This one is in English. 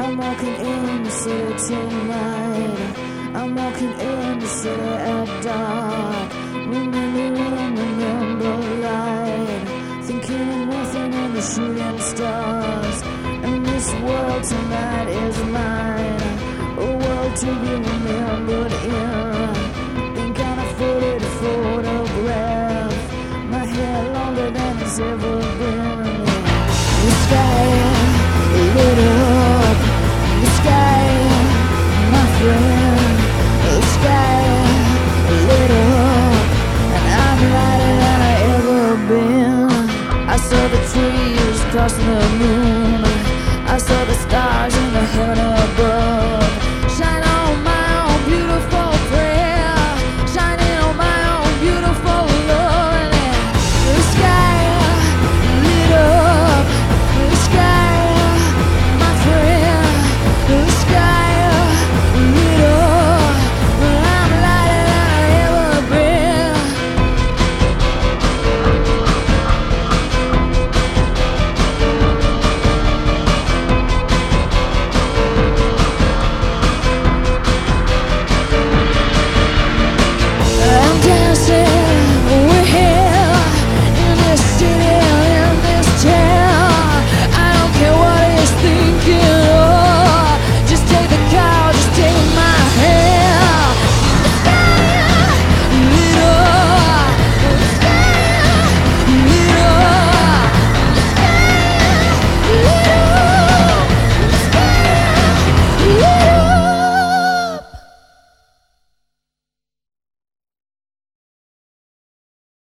I'm walking in the city tonight. I'm walking in the city at dark. Remember light. Thinking of nothing and the shooting stars. And this world tonight is mine. A world to be remembered in. Think I'm a photograph. My hair longer than it's ever been. The sky lit up. The sky, my friend. The sky lit up. And I'm lighter than I ever been. I saw the trees crossing the moon. I saw the stars in the heaven